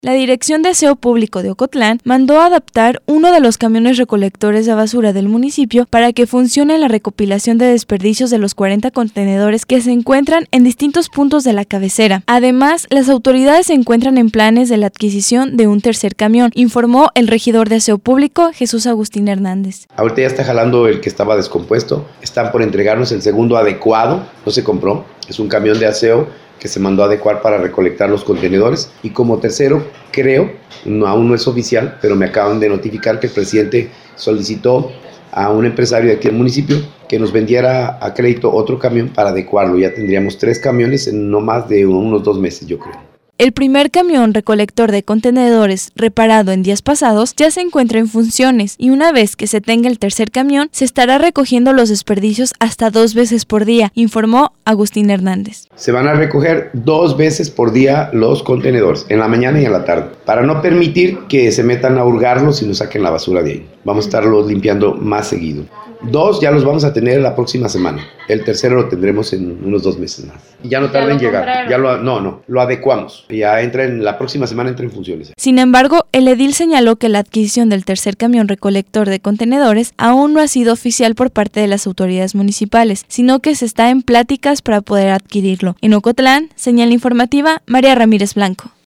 La Dirección de Aseo Público de Ocotlán mandó adaptar uno de los camiones recolectores de basura del municipio para que funcione en la recopilación de desperdicios de los 40 contenedores que se encuentran en distintos puntos de la cabecera. Además, las autoridades se encuentran en planes de la adquisición de un tercer camión, informó el regidor de Aseo Público, Jesús Agustín Hernández. Ahorita ya está jalando el que estaba descompuesto, están por entregarnos el segundo adecuado, no se compró, es un camión de aseo que se mandó a adecuar para recolectar los contenedores. Y como tercero, creo, aún no es oficial, pero me acaban de notificar que el presidente solicitó a un empresario de aquí del municipio que nos vendiera a crédito otro camión para adecuarlo. Ya tendríamos 3 camiones en no más de unos 2 meses, yo creo. El primer camión recolector de contenedores reparado en días pasados ya se encuentra en funciones y una vez que se tenga el tercer camión se estará recogiendo los desperdicios hasta 2 veces por día, informó Agustín Hernández. Se van a recoger 2 veces por día los contenedores, en la mañana y en la tarde, para no permitir que se metan a hurgarlos y nos saquen la basura de ahí. Vamos a estarlos limpiando más seguido. 2 ya los vamos a tener la próxima semana. El tercero lo tendremos en unos 2 meses más. Ya no tarda en llegar. Lo adecuamos. Ya la próxima semana entra en funciones. Sin embargo, el edil señaló que la adquisición del tercer camión recolector de contenedores aún no ha sido oficial por parte de las autoridades municipales, sino que se está en pláticas para poder adquirirlo. En Ocotlán, señal informativa, María Ramírez Blanco.